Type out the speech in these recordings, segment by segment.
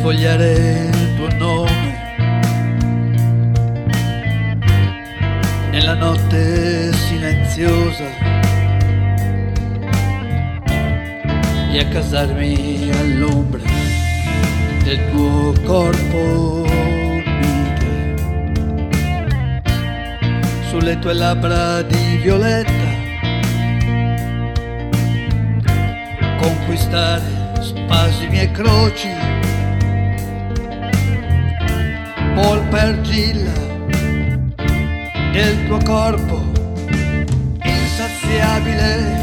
sfogliare il tuo nome nella notte silenziosa e accasarmi all'ombra del tuo corpo mite, sulle tue labbra di violetta, conquistare spasimi e croci, polpa e argilla del tuo corpo insaziabile,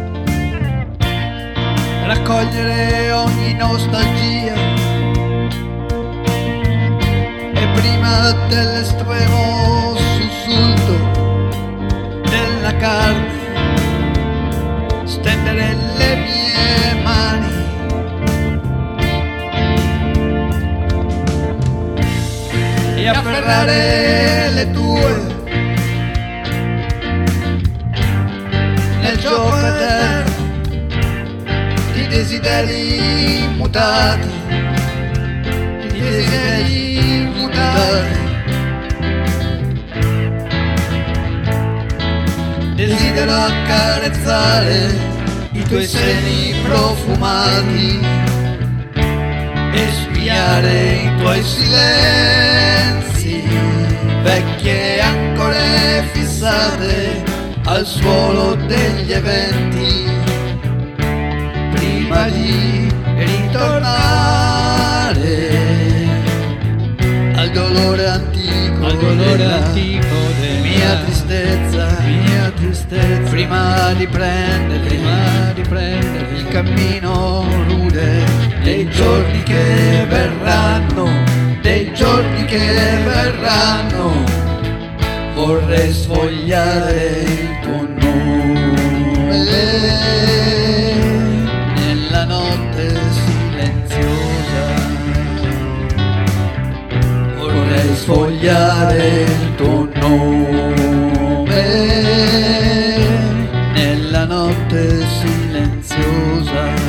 raccogliere ogni nostalgia e prima dell'estremo sussulto della carne stendere le mie mani e afferrare le tue nel gioco eterno di desideri mutati, di desideri mutati. Desidero accarezzare i tuoi seni profumati e spiare i tuoi silenzi, vecchie ancore fissate al suolo degli eventi, prima di ritornare al dolore antico, della mia tristezza, prima di prendere il cammino rude dei giorni che verranno, vorrei sfogliare il tuo nome nella notte silenziosa, vorrei sfogliare il tuo nome nella notte silenziosa.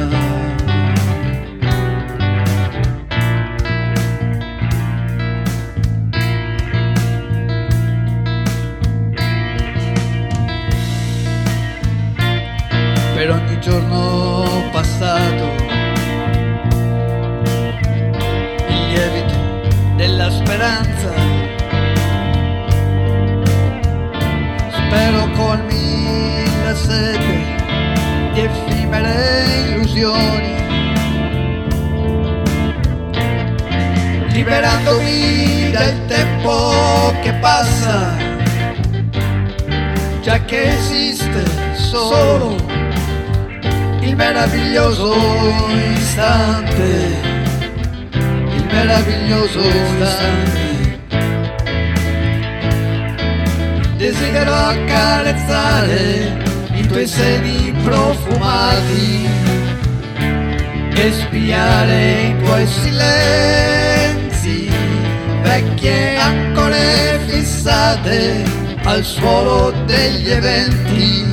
Per ogni giorno passato, il lievito della speranza, spero colmi la sete di effimere illusioni, liberandomi dal tempo che passa, già che esiste solo il meraviglioso istante, il meraviglioso istante. Desidero accarezzare i tuoi seni profumati e spiare i tuoi silenzi, vecchie ancore fissate al suolo degli eventi,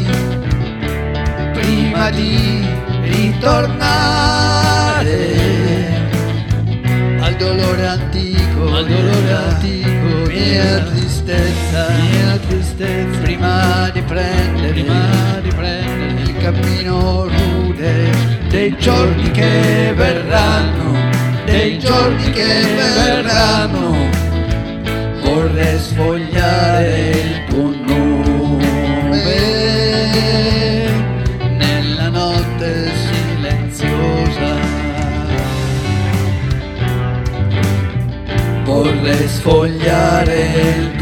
prima di ritornare al dolore antico, mia tristezza, prima di prendere il cammino rude dei giorni che verranno, vorrei sfogliare il tuo nome nella notte silenziosa, vorrei sfogliare il